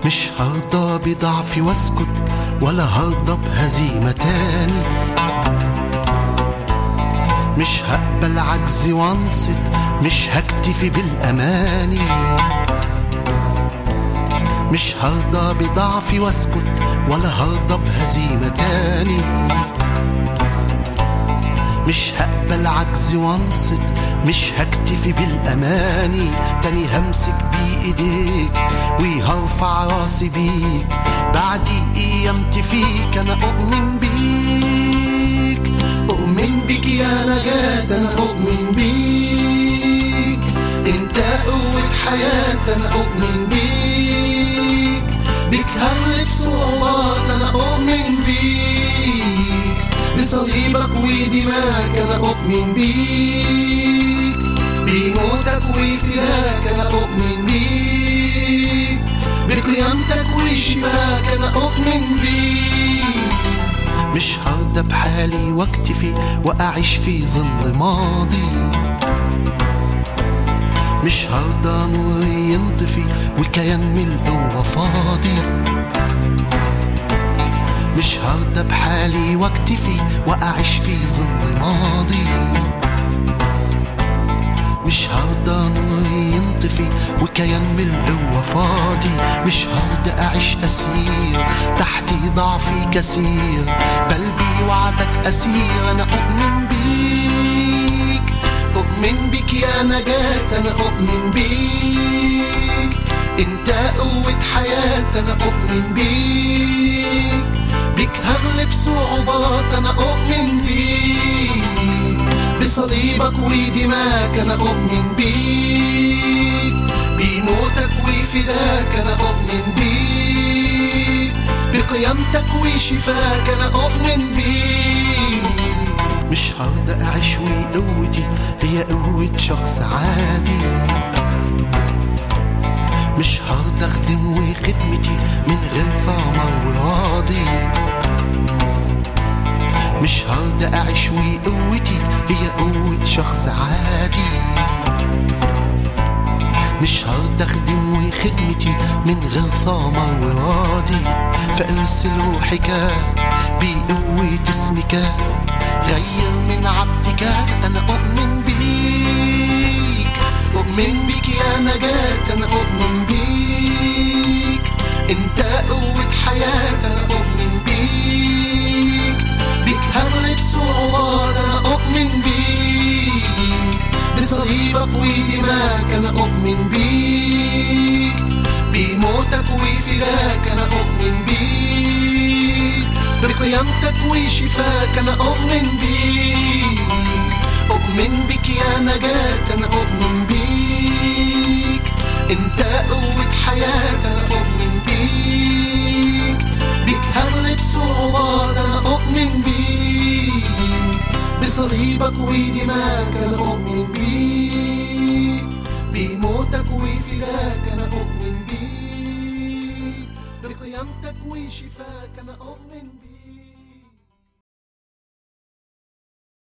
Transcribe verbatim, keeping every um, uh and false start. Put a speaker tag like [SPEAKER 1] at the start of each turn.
[SPEAKER 1] مش هرضى بضعفي واسكت ولا هرضى بهزيمة تاني. مش هقبل عجزي وانصت، مش هكتفي بالأماني. مش هرضى بضعفي واسكت ولا هرضى بهزيمة تاني. مش هقبل عجزي وانصت، مش هكتفي بالأماني. تاني همسك بإيديك وهرفع راسي بيك، بعدي قيامتي فيك أنا أؤمن بيك. أؤمن بيك يا نجاة، أنا أؤمن بيك. أنت قوة حياة، أنا أؤمن بيك. بيك هغلب صعوبات، أنا أؤمن بيك. بصليبك ودماك أنا أؤمن بيك. بموتك وفداك أنا أؤمن بيك. بقيامتك وشفاك أنا أؤمن بيك. مش هرضى بحالي واكتفي وأعيش في ظل ماضي. مش هرضى نور ينطفي وكيان من القوة فاضي. مش هرضى بحالي واكتفي وأعيش في ظل ماضي. مش هرضى نور ينطفي وكيان من القوة فاضي. مش هرضى أعيش أسير تحتي ضعفي كثير، بل بوعدك أسير أنا أؤمن بيك. أؤمن بك يا نجاة، أنا أؤمن بيك. أنت قوة حياة، أنا أؤمن بيك. بك هغلب صعوبات، أنا أؤمن بيك. بصليبك ودماك أنا أؤمن بيك. بموتك وفداك أنا أؤمن بيك. بقيامتك وشفاك أنا أؤمن بيك. مش هرضى أعيش وقوتي هي قوة شخص عادي. مش هرضى أخدم وخدمتي من غير ثمر وراضي. مش هرضى أعيش وقوتي هي قوة شخص عادي. مش هرضى أخدم وخدمتي من غير ثمر وراضي. فأرسل روحك بقوة اسمك، غير من عبدك أنا أؤمن بيك. أؤمن بك يا نجاة، أنا أؤمن بيك. أنت قوة حياة، أنا أؤمن بيك. بك هغلب صعوبات، أنا أؤمن بيك. بصليبك ودماك أنا أؤمن بيك. بموتك وفداك أنا أؤمن بيك. بقيامتك وشفاك أنا أؤمن بيك. أؤمن بك يا نجاة، أنا أؤمن بيك. أنت قوة حياة، أنا أؤمن بيك. بك هغلب صعوبات، أنا أؤمن بيك. بصليبك ودماك أنا أؤمن بيك. بموتك وفداك أنا أؤمن بيك. بقيامتك وشفاك أنا أؤمن بيك.